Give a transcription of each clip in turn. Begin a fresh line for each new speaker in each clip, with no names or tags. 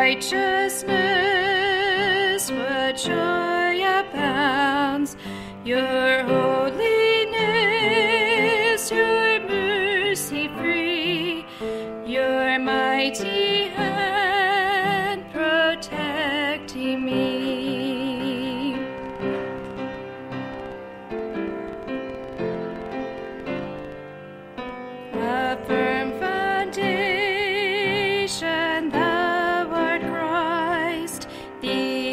righteousness, what joy abounds, your holiness, your mercy free, your mighty hand protecting me. A firm foundation, thou art Christ, the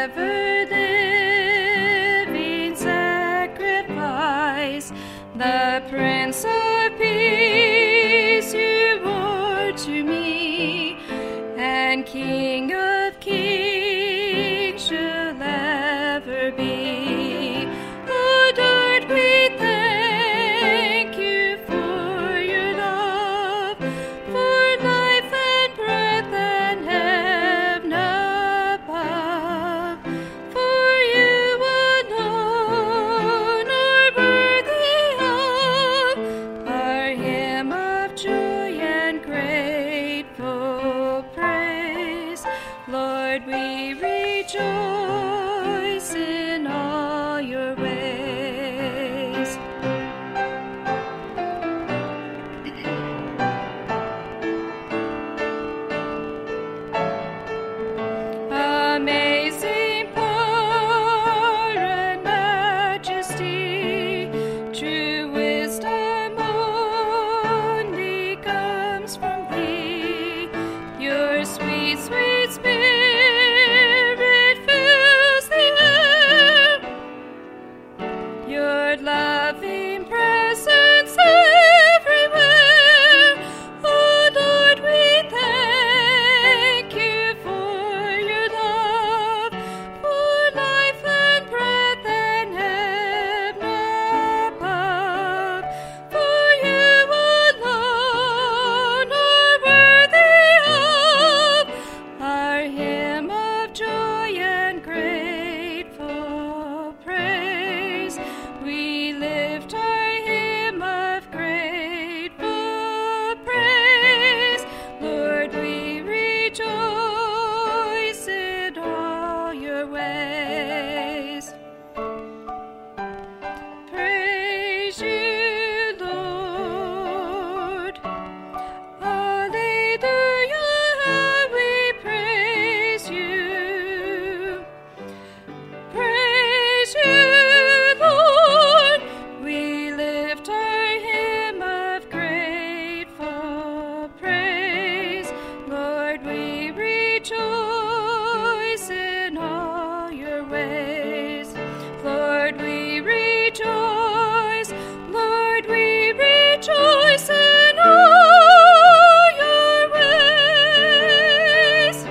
ever-living sacrifice, the Prince of Peace you are to me, and King of Kings shall ever be. O Lord, we thank you for your love, for life and breath and heaven above. For you alone are worthy of our hymn of joy and grateful praise. Lord, we rejoice in all your ways. Amazing power and majesty, true wisdom only comes from thee. Your sweet, sweet spirit fills the air, your loving presence everywhere. Oh Lord, we thank you for your love, for life and breath and heaven above. For you alone are worthy of our hymn of joy and grateful praise. We lift our hymn of grateful praise. Lord, we rejoice in all your ways. Praise you, Lord. Hallelujah, we praise you. Praise you, Lord. We lift our hymn of grateful praise. Lord, we rejoice in all your ways. Lord, we rejoice. Lord, we rejoice in all your ways.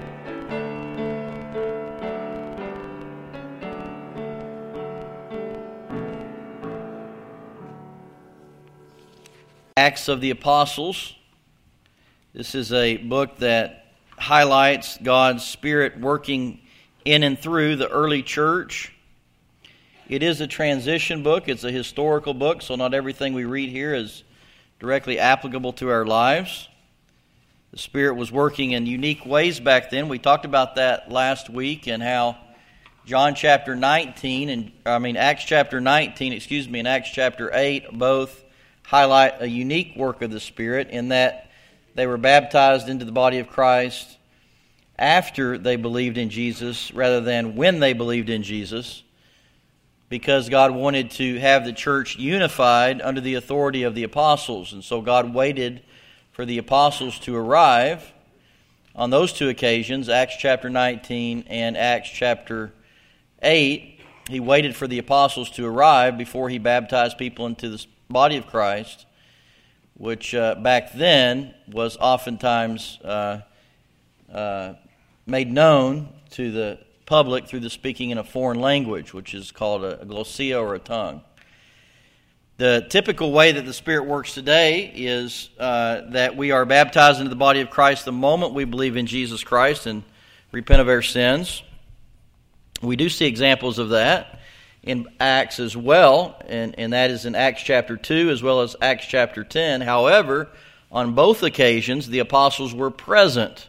Acts of the Apostles. This is a book that highlights God's Spirit working in and through the early church. It is a transition book. It's a historical book, so not everything we read here is directly applicable to our lives. The Spirit was working in unique ways back then. We talked about that last week and how Acts chapter 19 and Acts chapter 8 both highlight a unique work of the Spirit in that they were baptized into the body of Christ after they believed in Jesus rather than when they believed in Jesus, because God wanted to have the church unified under the authority of the apostles. And so God waited for the apostles to arrive on those two occasions, Acts chapter 19 and Acts chapter 8. He waited for the apostles to arrive before he baptized people into the body of Christ, which back then was oftentimes made known to the public through the speaking in a foreign language, which is called a glossia or a tongue. The typical way that the Spirit works today is that we are baptized into the body of Christ the moment we believe in Jesus Christ and repent of our sins. We do see examples of that in Acts as well, and that is in Acts chapter 2 as well as Acts chapter 10. However, on both occasions, the apostles were present.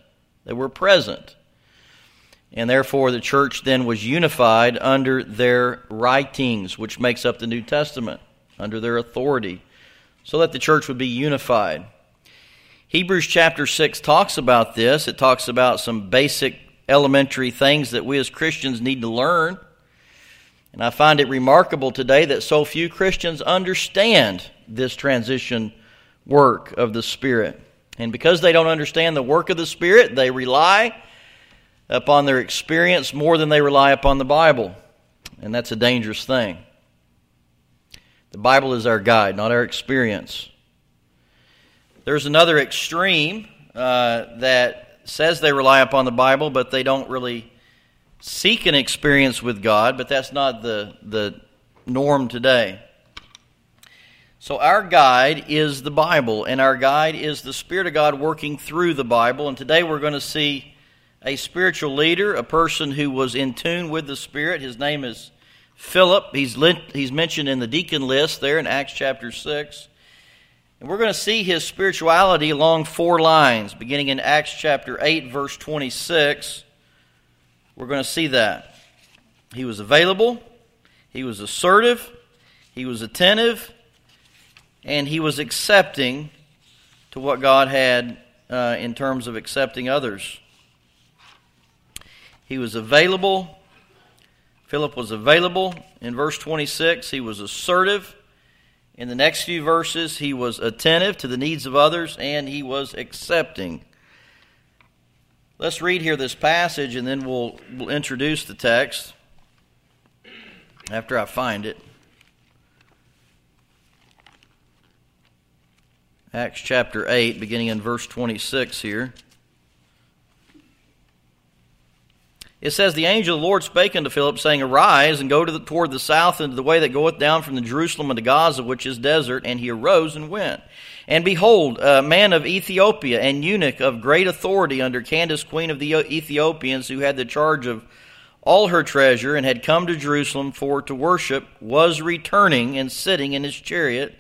They were present. And therefore the church then was unified under their writings, which makes up the New Testament, under their authority, so that the church would be unified. Hebrews chapter 6 talks about this. It talks about some basic elementary things that we as Christians need to learn. And I find it remarkable today that so few Christians understand this transition work of the Spirit. And because they don't understand the work of the Spirit, they rely upon their experience more than they rely upon the Bible. And that's a dangerous thing. The Bible is our guide, not our experience. There's another extreme that says they rely upon the Bible, but they don't really seek an experience with God, but that's not the norm today. So our guide is the Bible, and our guide is the Spirit of God working through the Bible. And today we're going to see a spiritual leader, a person who was in tune with the Spirit. His name is Philip. He's mentioned in the deacon list there in Acts chapter 6. And we're going to see his spirituality along 4 lines, beginning in Acts chapter 8, verse 26. We're going to see that. He was available, he was assertive, he was attentive, and he was accepting to what God had in terms of accepting others. He was available. Philip was available. In verse 26, he was assertive. In the next few verses, he was attentive to the needs of others, and he was accepting. Let's read here this passage, and then we'll introduce the text after I find it. Acts chapter 8, beginning in verse 26 here. It says, "The angel of the Lord spake unto Philip, saying, Arise, and go toward the south into the way that goeth down from the Jerusalem unto Gaza, which is desert. And he arose and went. And behold, a man of Ethiopia, and eunuch of great authority under Candace queen of the Ethiopians, who had the charge of all her treasure, and had come to Jerusalem for to worship, was returning and sitting in his chariot,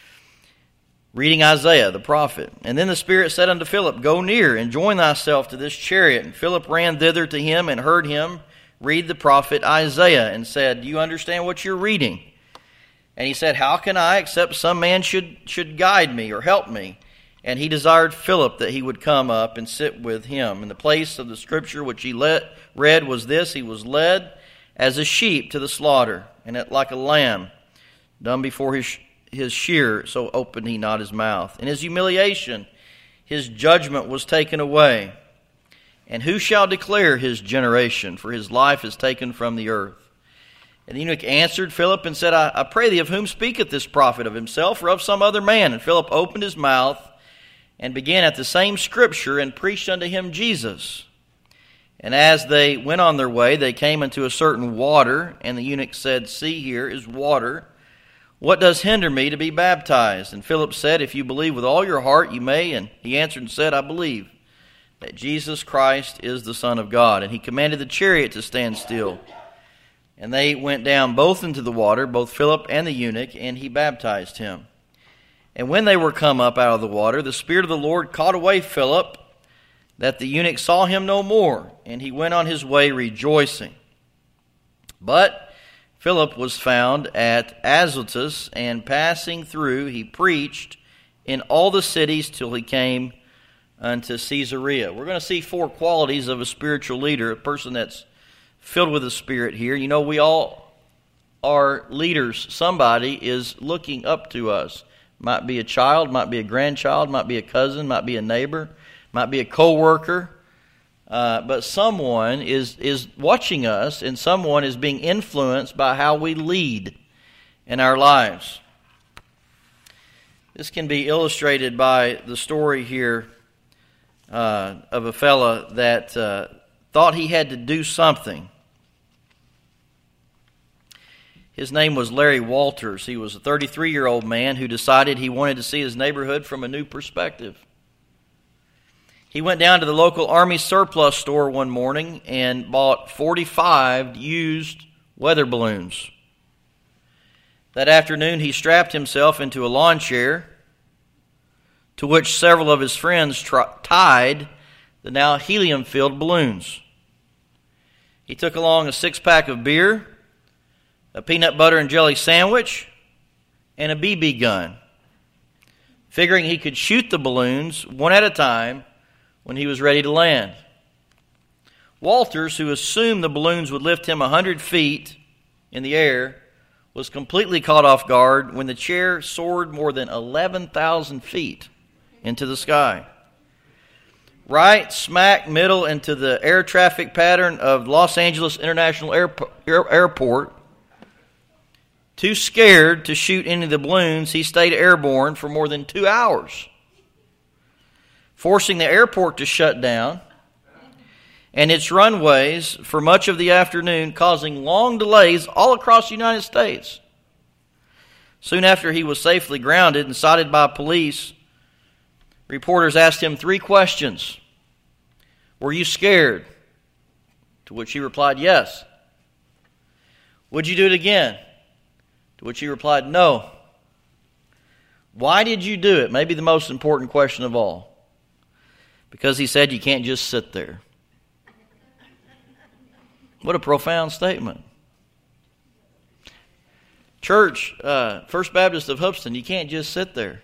reading Isaiah the prophet. And then the Spirit said unto Philip, Go near, and join thyself to this chariot. And Philip ran thither to him, and heard him read the prophet Isaiah, and said, Do you understand what you're reading? And he said, How can I, except some man should guide me, or help me? And he desired Philip that he would come up and sit with him. And the place of the scripture which he read was this: He was led as a sheep to the slaughter, and like a lamb dumb before his shearer, so opened he not his mouth. In his humiliation, his judgment was taken away. And who shall declare his generation? For his life is taken from the earth. And the eunuch answered Philip and said, I pray thee, of whom speaketh this prophet? Of himself or of some other man? And Philip opened his mouth and began at the same scripture, and preached unto him Jesus. And as they went on their way, they came into a certain water, and the eunuch said, See, here is water. What does hinder me to be baptized? And Philip said, If you believe with all your heart, you may. And he answered and said, I believe that Jesus Christ is the Son of God. And he commanded the chariot to stand still. And they went down both into the water, both Philip and the eunuch, and he baptized him. And when they were come up out of the water, the Spirit of the Lord caught away Philip, that the eunuch saw him no more. And he went on his way rejoicing. But Philip was found at Azotus, and passing through, he preached in all the cities till he came unto Caesarea. We're going to see 4 qualities of a spiritual leader, a person that's filled with the Spirit here. You know, we all are leaders. Somebody is looking up to us. Might be a child, might be a grandchild, might be a cousin, might be a neighbor, might be a co-worker. But someone is watching us, and someone is being influenced by how we lead in our lives. This can be illustrated by the story here of a fella that thought he had to do something. His name was Larry Walters. He was a 33-year-old man who decided he wanted to see his neighborhood from a new perspective. He went down to the local Army surplus store one morning and bought 45 used weather balloons. That afternoon, he strapped himself into a lawn chair, to which several of his friends tied the now helium-filled balloons. He took along a 6-pack of beer, a peanut butter and jelly sandwich, and a BB gun, figuring he could shoot the balloons one at a time when he was ready to land. Walters, who assumed the balloons would lift him 100 feet in the air, was completely caught off guard when the chair soared more than 11,000 feet into the sky. Right smack middle into the air traffic pattern of Los Angeles International Airport. Too scared to shoot any of the balloons, he stayed airborne for more than 2 hours, forcing the airport to shut down and its runways for much of the afternoon, causing long delays all across the United States. Soon after he was safely grounded and cited by police, reporters asked him 3 questions. Were you scared? To which he replied, yes. Would you do it again? To which he replied, no. Why did you do it? Maybe the most important question of all. Because he said you can't just sit there. What a profound statement. Church, First Baptist of Hoopeston, you can't just sit there.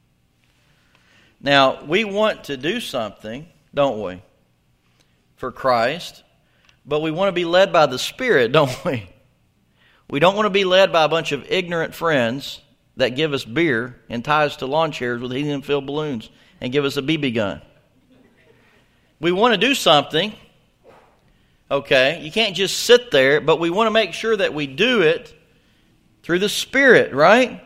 Now, we want to do something, don't we, for Christ, but we want to be led by the Spirit, don't we? We don't want to be led by a bunch of ignorant friends that give us beer and tie us to lawn chairs with helium-filled balloons and give us a BB gun. We want to do something, okay? You can't just sit there, but we want to make sure that we do it through the Spirit, right?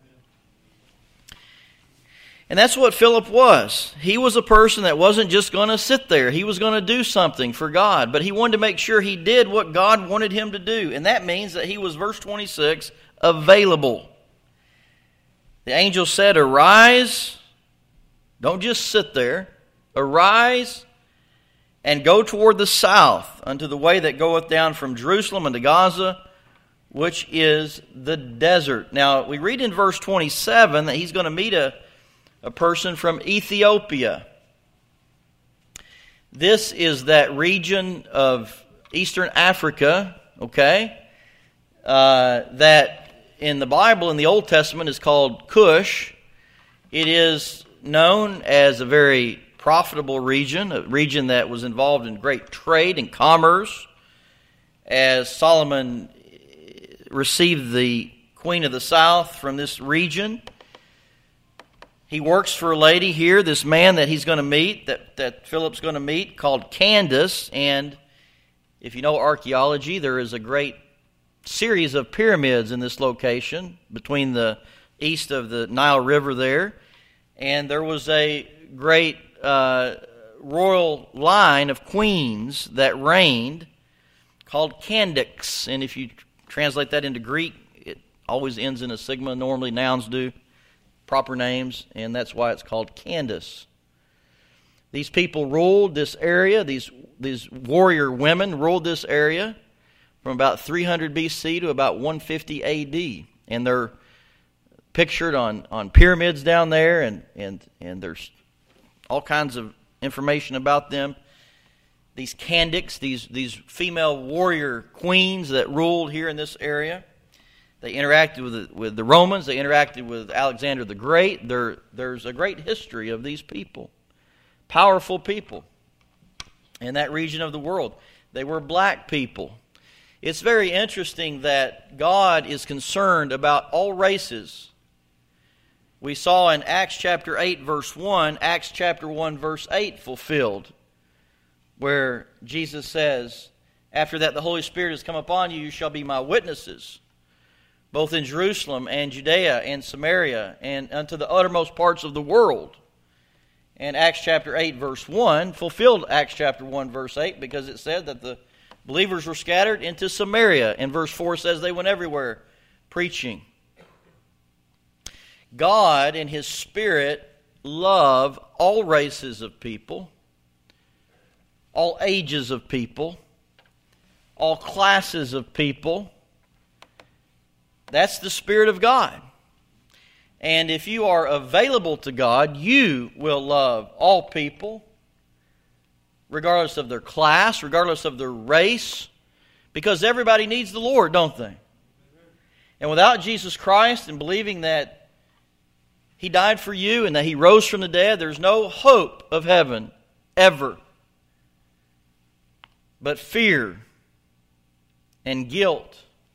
And that's what Philip was. He was a person that wasn't just going to sit there. He was going to do something for God. But he wanted to make sure he did what God wanted him to do. And that means that he was, verse 26, available. The angel said, arise. Don't just sit there. Arise and go toward the south unto the way that goeth down from Jerusalem unto Gaza, which is the desert. Now, we read in verse 27 that he's going to meet a person from Ethiopia. This is that region of Eastern Africa, okay, that in the Bible, in the Old Testament, is called Cush. It is known as a very profitable region, a region that was involved in great trade and commerce, as Solomon received the Queen of the South from this region. He works for a lady here, this man that he's going to meet, that Philip's going to meet, called Candace. And if you know archaeology, there is a great series of pyramids in this location between the east of the Nile River there. And there was a great royal line of queens that reigned called Candace. And if you translate that into Greek, it always ends in a sigma. Normally nouns do. Proper names, and that's why it's called Candace. These people ruled this area, these warrior women ruled this area from about 300 BC to about 150 AD. And they're pictured on pyramids down there, and there's all kinds of information about them. These Candace, these female warrior queens that ruled here in this area. They interacted with the Romans. They interacted with Alexander the Great. There's a great history of these people. Powerful people in that region of the world. They were black people. It's very interesting that God is concerned about all races. We saw in Acts chapter 8, verse 1, Acts chapter 1, verse 8 fulfilled, where Jesus says, after that the Holy Spirit has come upon you, you shall be my witnesses, both in Jerusalem and Judea and Samaria and unto the uttermost parts of the world. And Acts chapter 8 verse 1 fulfilled Acts chapter 1 verse 8 because it said that the believers were scattered into Samaria. And verse 4 says they went everywhere preaching. God in His Spirit love all races of people, all ages of people, all classes of people. That's the Spirit of God. And if you are available to God, you will love all people, regardless of their class, regardless of their race, because everybody needs the Lord, don't they? And without Jesus Christ and believing that He died for you and that He rose from the dead, there's no hope of heaven ever. But fear and guilt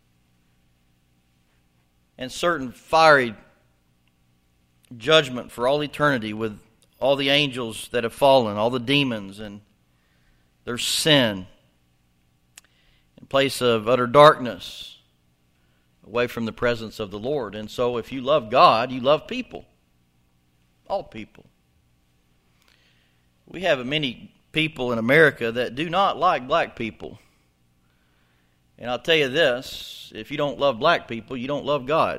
and certain fiery judgment for all eternity with all the angels that have fallen, all the demons and their sin, in place of utter darkness, away from the presence of the Lord. And so if you love God, you love people. All people. We have many people in America that do not like black people. And I'll tell you this, if you don't love black people, you don't love God.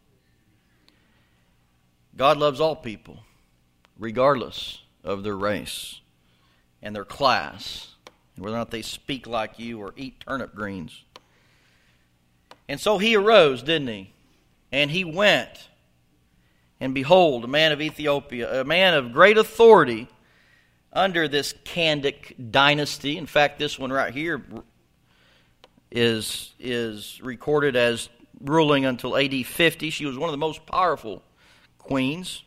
God loves all people, regardless of their race and their class, and whether or not they speak like you or eat turnip greens. And so he arose, didn't he? And he went, and behold, a man of Ethiopia, a man of great authority under this Candic dynasty. In fact, this one right here is recorded as ruling until AD 50. She was one of the most powerful queens.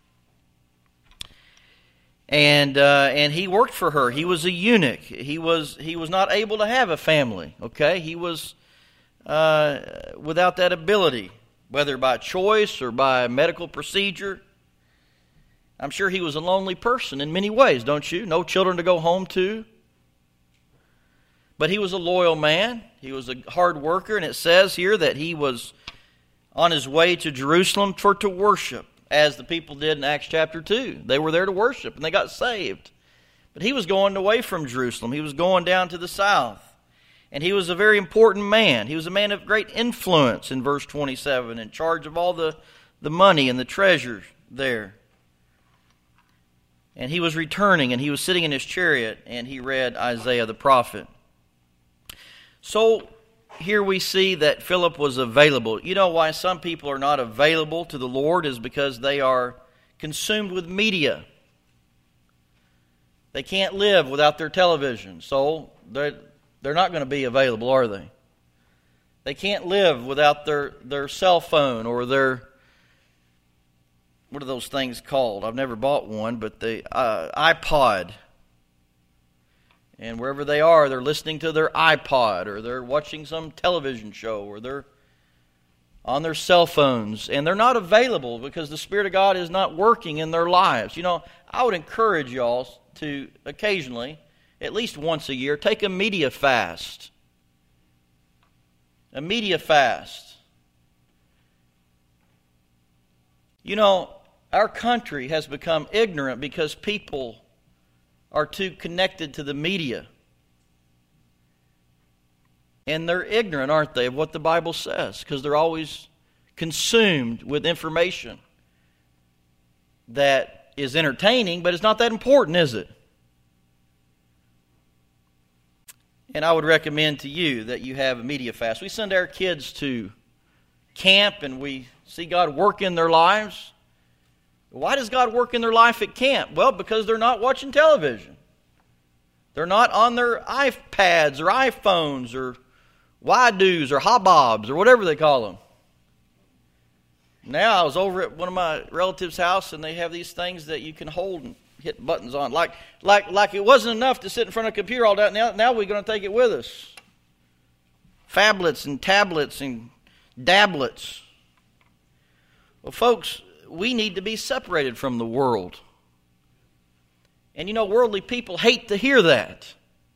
And he worked for her. He was a eunuch. He was not able to have a family. Okay, he was without that ability, whether by choice or by medical procedure. I'm sure he was a lonely person in many ways, don't you? No children to go home to. But he was a loyal man. He was a hard worker, and it says here that he was on his way to Jerusalem to worship, as the people did in Acts chapter 2. They were there to worship, and they got saved. But he was going away from Jerusalem. He was going down to the south. And he was a very important man. He was a man of great influence in verse 27, in charge of all the money and the treasures there. And he was returning, and he was sitting in his chariot, and he read Isaiah the prophet. So here we see that Philip was available. You know why some people are not available to the Lord is because they are consumed with media. They can't live without their television, so they're not going to be available, are they? They can't live without their cell phone or their, what are those things called? I've never bought one, but the iPod. And wherever they are, they're listening to their iPod, or they're watching some television show, or they're on their cell phones. And they're not available because the Spirit of God is not working in their lives. You know, I would encourage y'all to occasionally, at least once a year, take a media fast. A media fast. You know, our country has become ignorant because people are too connected to the media. And they're ignorant, aren't they, of what the Bible says, because they're always consumed with information that is entertaining, but it's not that important, is it? And I would recommend to you that you have a media fast. We send our kids to camp and we see God work in their lives. Why does God work in their life at camp? Well, because they're not watching television. They're not on their iPads or iPhones or Why-Dos or Hobobs or whatever they call them. Now, I was over at one of my relatives' house and they have these things that you can hold and hit buttons on. Like it wasn't enough to sit in front of a computer all day. Now we're going to take it with us. Phablets and tablets and dablets. Well, folks, we need to be separated from the world. And you know, worldly people hate to hear that.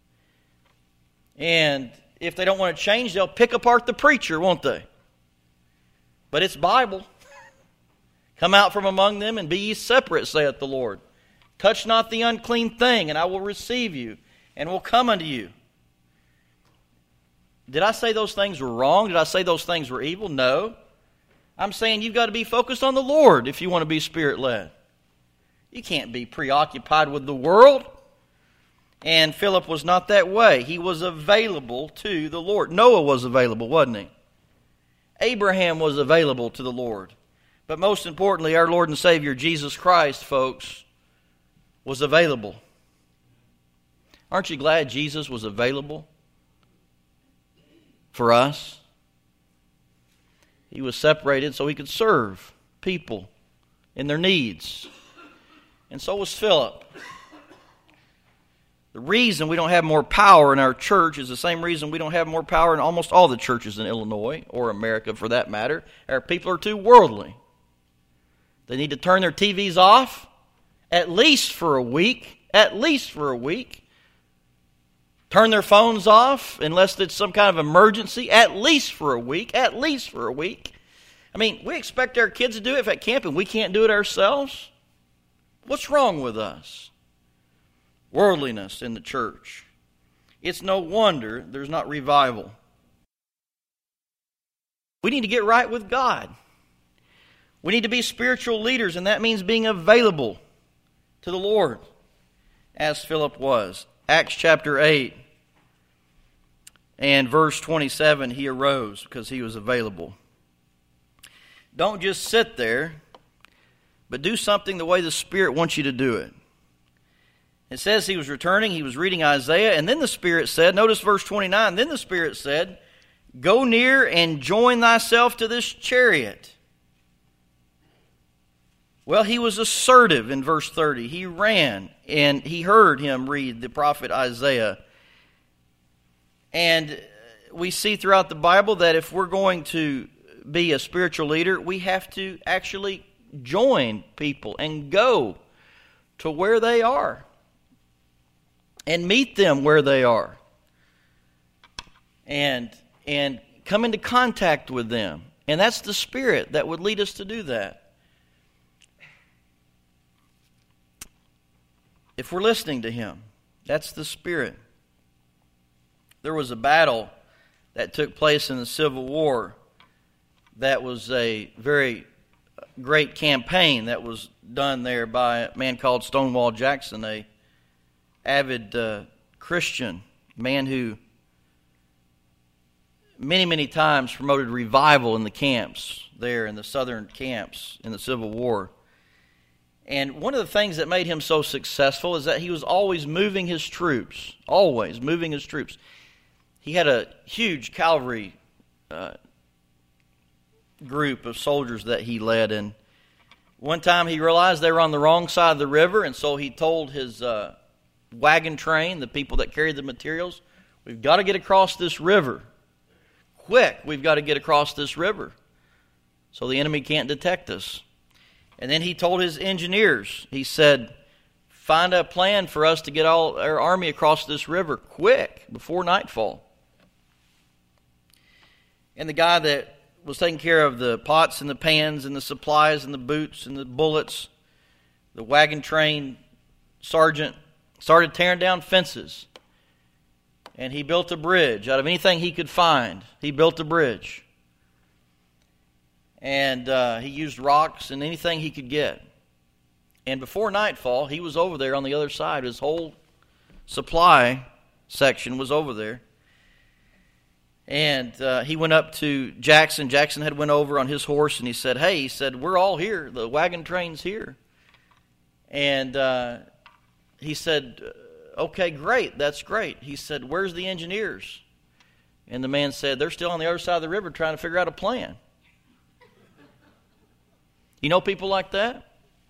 And if they don't want to change, they'll pick apart the preacher, won't they? But it's Bible. Come out from among them and be ye separate, saith the Lord. Touch not the unclean thing, and I will receive you, and will come unto you. Did I say those things were wrong? Did I say those things were evil? No. I'm saying you've got to be focused on the Lord if you want to be Spirit-led. You can't be preoccupied with the world. And Philip was not that way. He was available to the Lord. Noah was available, wasn't he? Abraham was available to the Lord. But most importantly, our Lord and Savior, Jesus Christ, folks, was available. Aren't you glad Jesus was available for us? He was separated so he could serve people in their needs. And so was Philip. The reason we don't have more power in our church is the same reason we don't have more power in almost all the churches in Illinois, or America for that matter. Our people are too worldly. They need to turn their TVs off at least for a week. At least for a week. Turn their phones off unless it's some kind of emergency. At least for a week. At least for a week. I mean, we expect our kids to do it at camp and we can't do it ourselves. What's wrong with us? Worldliness in the church. It's no wonder there's not revival. We need to get right with God. We need to be spiritual leaders, and that means being available to the Lord, as Philip was. Acts chapter 8 and verse 27, he arose because he was available. Don't just sit there, but do something the way the Spirit wants you to do it. It says he was returning, he was reading Isaiah, and then the Spirit said, notice verse 29, then the Spirit said, go near and join thyself to this chariot. Well, he was assertive in verse 30. He ran, and he heard him read the prophet Isaiah. And we see throughout the Bible that if we're going to be a spiritual leader, we have to actually join people and go to where they are. And meet them where they are. And come into contact with them. And that's the Spirit that would lead us to do that. If we're listening to Him, that's the Spirit. There was a battle that took place in the Civil War that was a very great campaign that was done there by a man called Stonewall Jackson, a avid Christian, man who many times promoted revival in the camps there, in the southern camps in the Civil War. And one of the things that made him so successful is that he was always moving his troops. Always moving his troops. He had a huge cavalry group of soldiers that he led, and one time he realized they were on the wrong side of the river, and so he told his wagon train, the people that carried the materials, we've got to get across this river. Quick, we've got to get across this river so the enemy can't detect us. And then he told his engineers, he said, find a plan for us to get all our army across this river quick, before nightfall. And the guy that was taking care of the pots and the pans and the supplies and the boots and the bullets, the wagon train sergeant, started tearing down fences. And he built a bridge. Out of anything he could find, he built a bridge. And he used rocks and anything he could get. And before nightfall, he was over there on the other side. His whole supply section was over there. And he went up to Jackson. Jackson had went over on his horse, and he said, hey, he said, we're all here. The wagon train's here. And he said, okay, great, that's great. He said, where's the engineers? And the man said, they're still on the other side of the river trying to figure out a plan. You know people like that?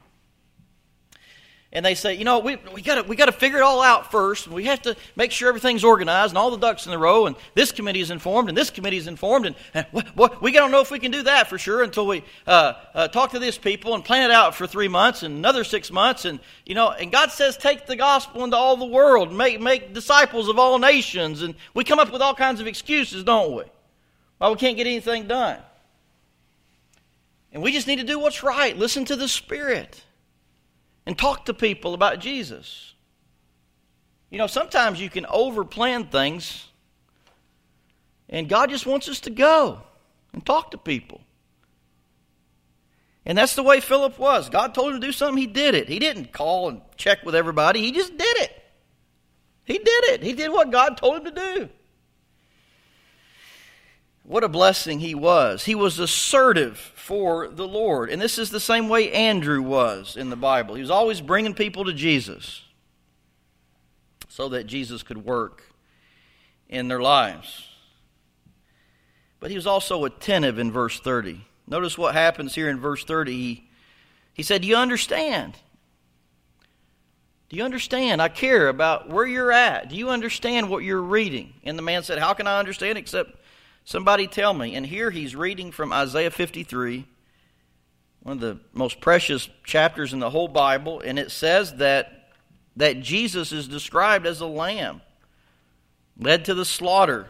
And they say, you know, we got to figure it all out first. We have to make sure everything's organized and all the ducks in a row. And this committee is informed, and this committee is informed, and we don't know if we can do that for sure until we talk to these people and plan it out for 3 months and another 6 months. And you know, and God says, take the gospel into all the world, and make disciples of all nations. And we come up with all kinds of excuses, don't we? Why we can't get anything done. And we just need to do what's right. Listen to the Spirit. And talk to people about Jesus. You know, sometimes you can overplan things, and God just wants us to go and talk to people. And that's the way Philip was. God told him to do something, he did it. He didn't call and check with everybody. He just did it. He did it. He did what God told him to do. What a blessing he was. He was assertive for the Lord. And this is the same way Andrew was in the Bible. He was always bringing people to Jesus. so that Jesus could work in their lives. But he was also attentive in verse 30. Notice what happens here in verse 30. He said, do you understand? Do you understand? I care about where you're at. Do you understand what you're reading? And the man said, how can I understand except somebody tell me? And here he's reading from Isaiah 53, one of the most precious chapters in the whole Bible. And it says that Jesus is described as a lamb led to the slaughter.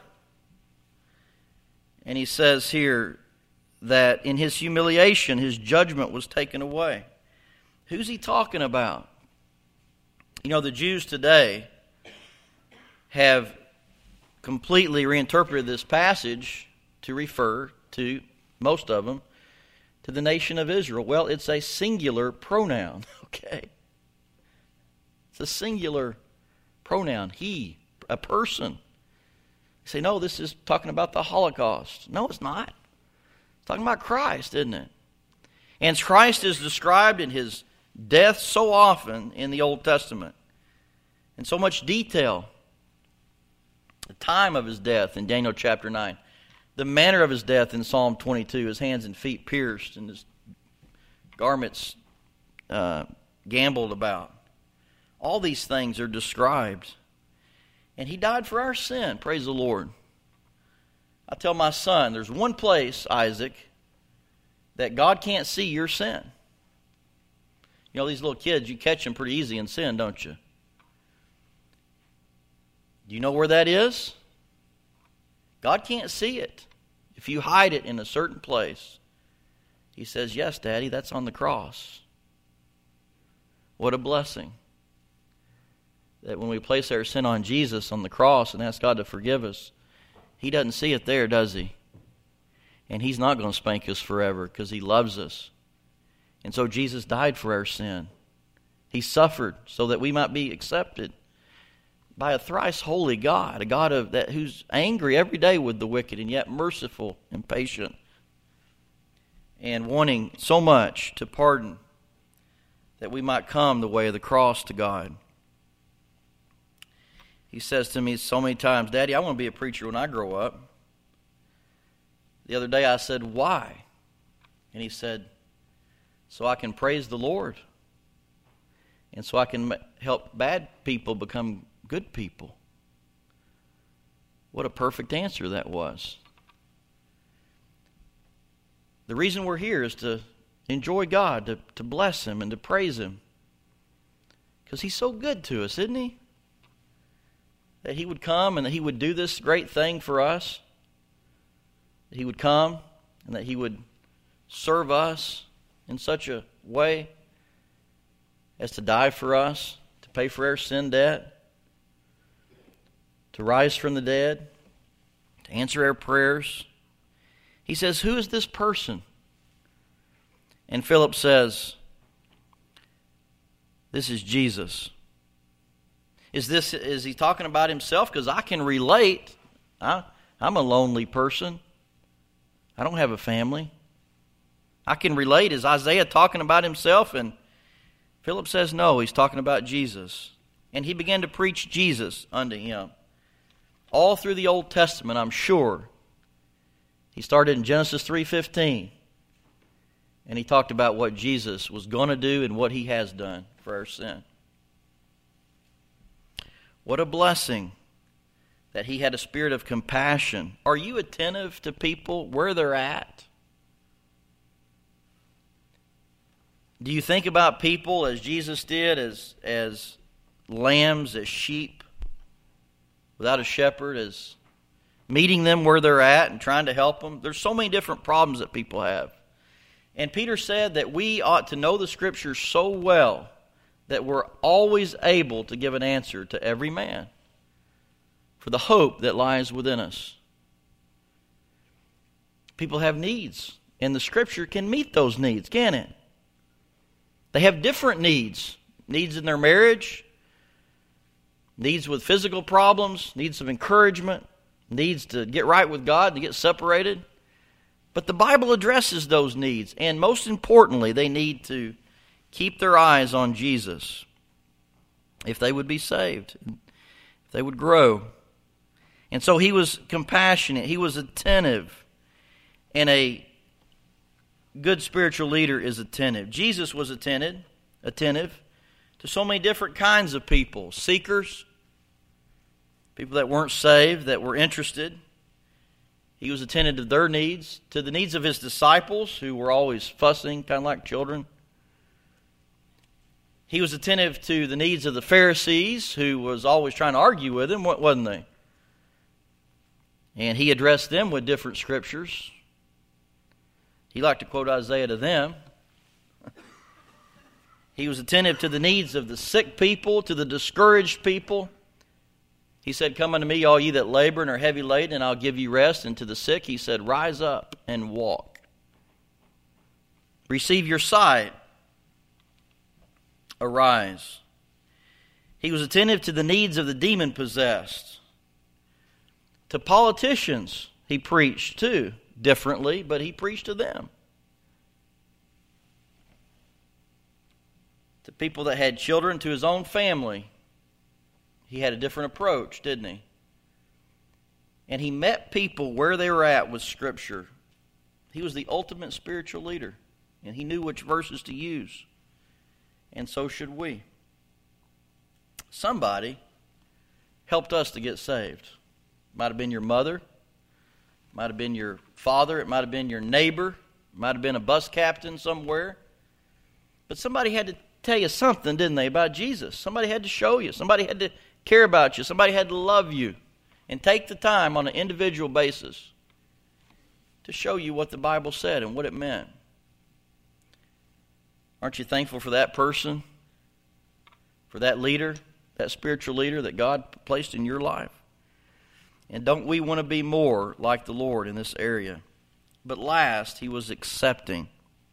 And he says here that in his humiliation, his judgment was taken away. Who's he talking about? You know, the Jews today have completely reinterpreted this passage to refer to, most of them, to the nation of Israel. Well, it's a singular pronoun, okay? It's a singular pronoun. He, a person. You say, no, this is talking about the Holocaust. No, it's not. It's talking about Christ, isn't it? And Christ is described in his death so often in the Old Testament. In so much detail. The time of his death in Daniel chapter 9. The manner of his death in Psalm 22. His hands and feet pierced and his garments gambled about. All these things are described. And he died for our sin. Praise the Lord. I tell my son, there's one place, Isaac, that God can't see your sin. You know, these little kids, you catch them pretty easy in sin, don't you? Do you know where that is? God can't see it. If you hide it in a certain place, he says, yes, Daddy, that's on the cross. What a blessing. That when we place our sin on Jesus on the cross and ask God to forgive us, he doesn't see it there, does he? And he's not going to spank us forever because he loves us. And so Jesus died for our sin. He suffered so that we might be accepted by a thrice holy God, a God who's angry every day with the wicked and yet merciful and patient and wanting so much to pardon that we might come the way of the cross to God. He says to me so many times, Daddy, I want to be a preacher when I grow up. The other day I said, why? And he said, so I can praise the Lord. And so I can help bad people become good people. What a perfect answer that was. The reason we're here is to enjoy God, to bless him and to praise him. Because he's so good to us, isn't he? That he would come and that he would do this great thing for us. That he would come and that he would serve us in such a way as to die for us, to pay for our sin debt, to rise from the dead, to answer our prayers. He says, who is this person? And Philip says, this is Jesus. Is he talking about himself? Because I can relate. I'm a lonely person. I don't have a family. I can relate. Is Isaiah talking about himself? And Philip says no, he's talking about Jesus. And he began to preach Jesus unto him. All through the Old Testament, I'm sure. He started in Genesis 3:15. And he talked about what Jesus was going to do and what he has done for our sin. What a blessing that he had a spirit of compassion. Are you attentive to people where they're at? Do you think about people as Jesus did, as lambs, as sheep, without a shepherd, as meeting them where they're at and trying to help them? There's so many different problems that people have. And Peter said that we ought to know the Scriptures so well that we're always able to give an answer to every man for the hope that lies within us. People have needs, and the Scripture can meet those needs, can it? They have different needs. Needs in their marriage, needs with physical problems, needs of encouragement, needs to get right with God, to get separated. But the Bible addresses those needs, and most importantly, they need to keep their eyes on Jesus if they would be saved. they would grow. And so he was compassionate, he was attentive, and a good spiritual leader is attentive. Jesus was attentive to so many different kinds of people, seekers, people that weren't saved, that were interested. He was attentive to their needs, to the needs of his disciples, who were always fussing, kind of like children. He was attentive to the needs of the Pharisees, who was always trying to argue with him, wasn't they? And he addressed them with different scriptures. He liked to quote Isaiah to them. He was attentive to the needs of the sick people, to the discouraged people. He said, "Come unto me, all ye that labor and are heavy laden, and I'll give you rest." And to the sick, he said, "Rise up and walk. Receive your sight. Arise." He was attentive to the needs of the demon-possessed. To politicians, he preached too, differently, but he preached to them. To people that had children, to his own family, he had a different approach, didn't he? And he met people where they were at with Scripture. He was the ultimate spiritual leader, and he knew which verses to use. And so should we. Somebody helped us to get saved. Might have been your mother, might have been your father, it might have been your neighbor, it might have been a bus captain somewhere. But somebody had to tell you something, didn't they, about Jesus? Somebody had to show you. Somebody had to care about you. Somebody had to love you and take the time on an individual basis to show you what the Bible said and what it meant. Aren't you thankful for that person, for that leader, that spiritual leader that God placed in your life? And don't we want to be more like the Lord in this area? But last, he was accepting.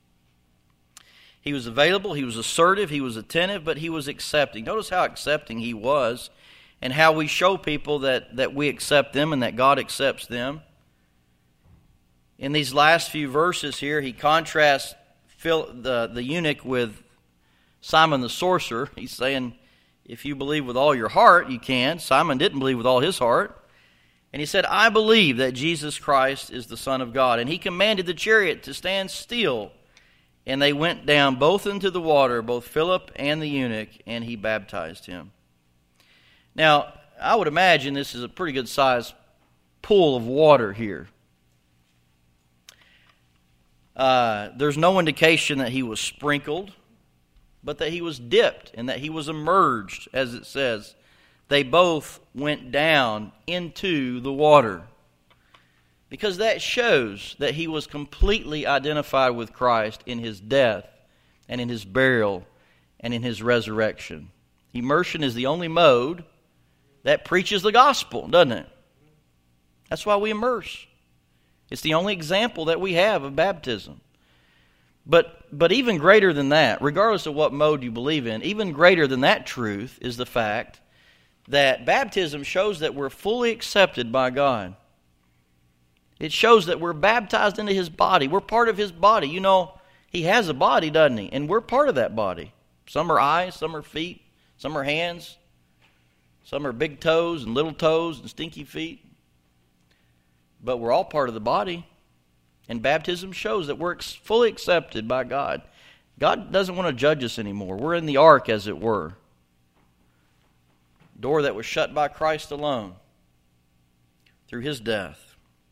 He was available, he was assertive, he was attentive, but he was accepting. Notice how accepting he was and how we show people that we accept them and that God accepts them. In these last few verses here, he contrasts the eunuch with Simon the sorcerer. He's saying, if you believe with all your heart, you can. Simon didn't believe with all his heart. And he said, "I believe that Jesus Christ is the Son of God." And he commanded the chariot to stand still. And they went down both into the water, both Philip and the eunuch, and he baptized him. Now, I would imagine this is a pretty good sized pool of water here. There's no indication that he was sprinkled, but that he was dipped and that he was immersed, as it says. They both went down into the water, because that shows that he was completely identified with Christ in his death and in his burial and in his resurrection. Immersion is the only mode that preaches the gospel, doesn't it? That's why we immerse. It's the only example that we have of baptism. But even greater than that, regardless of what mode you believe in, even greater than that truth is the fact that baptism shows that we're fully accepted by God. It shows that we're baptized into his body. We're part of his body. You know, he has a body, doesn't he? And we're part of that body. Some are eyes, some are feet, some are hands, some are big toes and little toes and stinky feet. But we're all part of the body. And baptism shows that we're fully accepted by God. God doesn't want to judge us anymore. We're in the ark, as it were. Door that was shut by Christ alone through his death.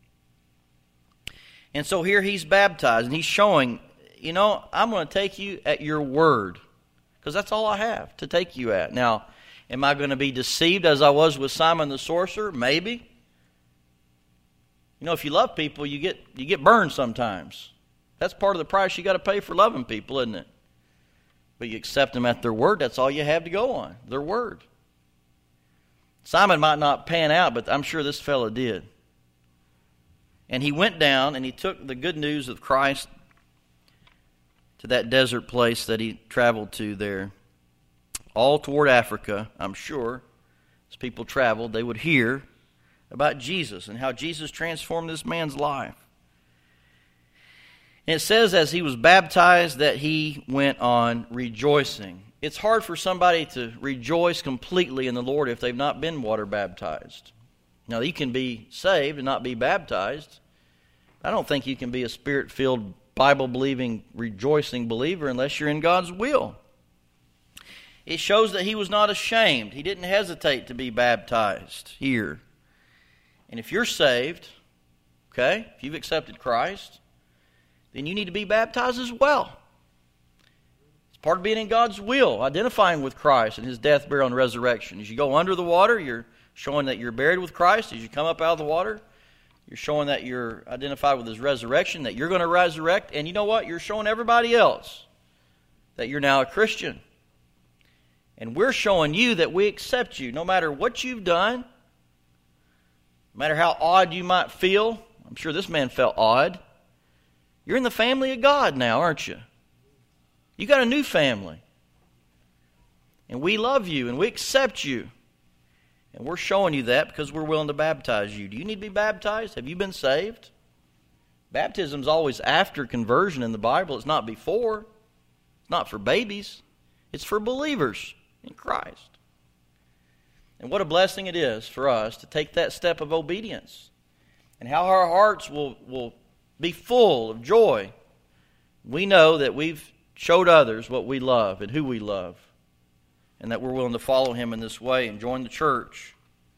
And so here he's baptized, and he's showing, you know, I'm going to take you at your word, because that's all I have to take you at. Now, am I going to be deceived as I was with Simon the sorcerer? Maybe. You know, if you love people, you get burned sometimes. That's part of the price you got to pay for loving people, isn't it? But you accept them at their word. That's all you have to go on, their word. Simon might not pan out, but I'm sure this fellow did. And he went down and he took the good news of Christ to that desert place that he traveled to there. All toward Africa, I'm sure. As people traveled, they would hear about Jesus and how Jesus transformed this man's life. And it says as he was baptized that he went on rejoicing. it's hard for somebody to rejoice completely in the Lord if they've not been water baptized. Now, you can be saved and not be baptized. I don't think you can be a Spirit-filled, Bible-believing, rejoicing believer unless you're in God's will. It shows that he was not ashamed. He didn't hesitate to be baptized here. And if you're saved, okay, if you've accepted Christ, then you need to be baptized as well. It's part of being in God's will, identifying with Christ and His death, burial, and resurrection. As you go under the water, you're showing that you're buried with Christ. As you come up out of the water, you're showing that you're identified with His resurrection, that you're going to resurrect. And you know what? You're showing everybody else that you're now a Christian. And we're showing you that we accept you no matter what you've done, no matter how odd you might feel. I'm sure this man felt odd. You're in the family of God now, aren't you? You got a new family. And we love you and we accept you. And we're showing you that because we're willing to baptize you. Do you need to be baptized? Have you been saved? Baptism's always after conversion in the Bible. It's not before. It's not for babies. It's for believers in Christ. And what a blessing it is for us to take that step of obedience. And how our hearts will be full of joy. We know that we've showed others what we love and who we love. And that we're willing to follow Him in this way and join the church.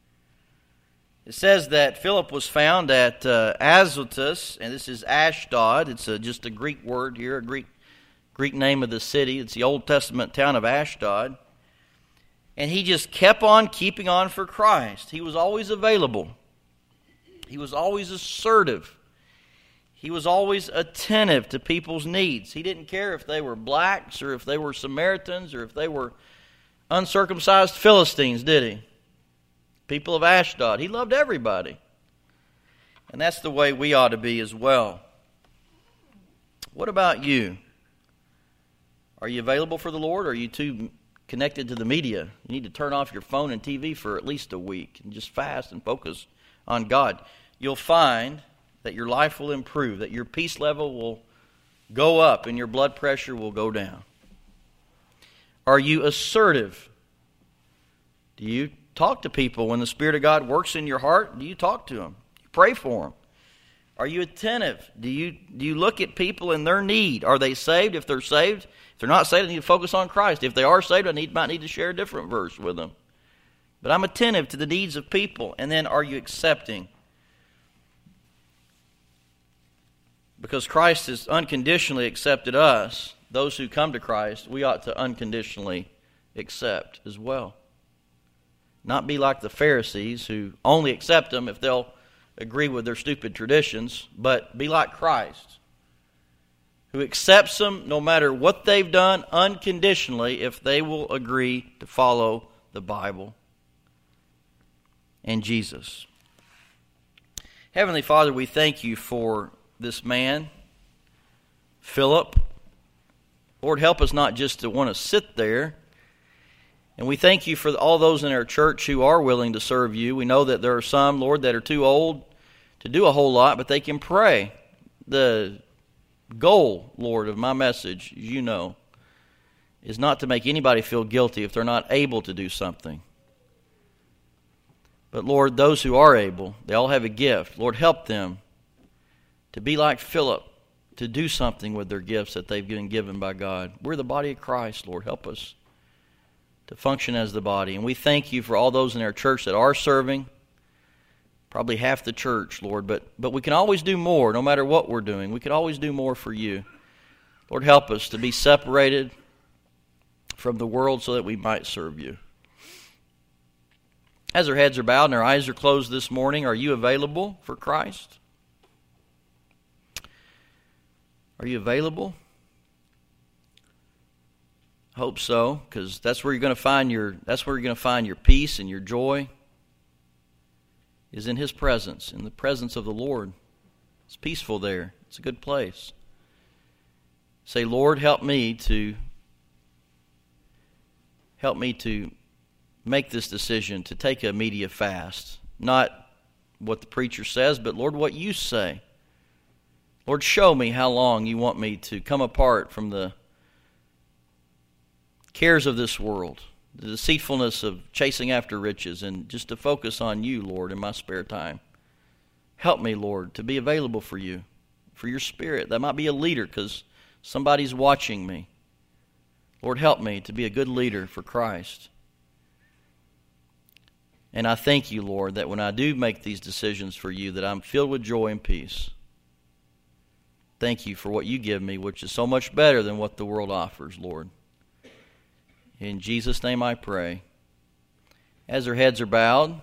It says that Philip was found at Azotus, and this is Ashdod. It's just a Greek word here, a Greek name of the city. It's the Old Testament town of Ashdod. And he just kept on keeping on for Christ. He was always available. He was always assertive. He was always attentive to people's needs. He didn't care if they were blacks or if they were Samaritans or if they were uncircumcised Philistines, did he? People of Ashdod. He loved everybody. And that's the way we ought to be as well. What about you? Are you available for the Lord, or are you too connected to the media? You need to turn off your phone and TV for at least a week and just fast and focus on God. You'll find that your life will improve, that your peace level will go up and your blood pressure will go down. Are you assertive? Do you talk to people when the Spirit of God works in your heart? Do you talk to them? You pray for them? Are you attentive? Do you look at people in their need? Are they saved? If they're saved, if they're not saved, I need to focus on Christ. If they are saved, I might need to share a different verse with them. But I'm attentive to the needs of people. And then, are you accepting? Because Christ has unconditionally accepted us, those who come to Christ, we ought to unconditionally accept as well. Not be like the Pharisees who only accept them if they'll agree with their stupid traditions, but be like Christ, who accepts them no matter what they've done unconditionally if they will agree to follow the Bible and Jesus. Heavenly Father, we thank you for this man, Philip. Lord, help us not just to want to sit there. And we thank you for all those in our church who are willing to serve you. We know that there are some, Lord, that are too old to do a whole lot, but they can pray. The goal, Lord, of my message, as you know, is not to make anybody feel guilty if they're not able to do something. But, Lord, those who are able, they all have a gift. Lord, help them to be like Philip, to do something with their gifts that they've been given by God. We're the body of Christ, Lord. Help us to function as the body. And we thank you for all those in our church that are serving, probably half the church, Lord. But we can always do more, no matter what we're doing. We can always do more for you. Lord, help us to be separated from the world so that we might serve you. As our heads are bowed and our eyes are closed this morning, are you available for Christ? Are you available? I hope so, because that's where you're going to find your peace and your joy, is in His presence, in the presence of the Lord. It's peaceful there. It's a good place. Say, Lord, help me to make this decision to take a media fast. Not what the preacher says, but Lord, what you say. Lord, show me how long you want me to come apart from the cares of this world, the deceitfulness of chasing after riches, and just to focus on you, Lord, in my spare time. Help me, Lord, to be available for you, for your Spirit. That might be a leader because somebody's watching me. Lord, help me to be a good leader for Christ. And I thank you, Lord, that when I do make these decisions for you, that I'm filled with joy and peace. Thank you for what you give me, which is so much better than what the world offers, Lord. In Jesus' name I pray. As our heads are bowed,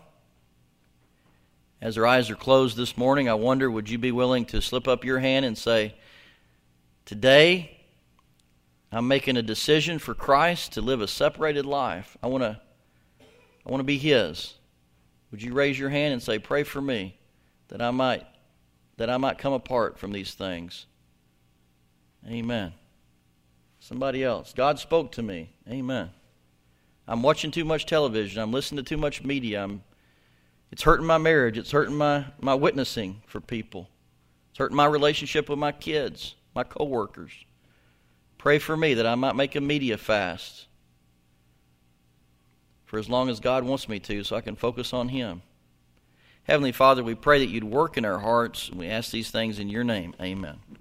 as our eyes are closed this morning, I wonder, would you be willing to slip up your hand and say, today I'm making a decision for Christ to live a separated life. I want to be His. Would you raise your hand and say, pray for me that I might come apart from these things? Amen. Somebody else. God spoke to me. Amen. I'm watching too much television. I'm listening to too much media. It's hurting my marriage. It's hurting my witnessing for people. It's hurting my relationship with my kids, my coworkers. Pray for me that I might make a media fast for as long as God wants me to, so I can focus on Him. Heavenly Father, we pray that you'd work in our hearts, and we ask these things in your name. Amen.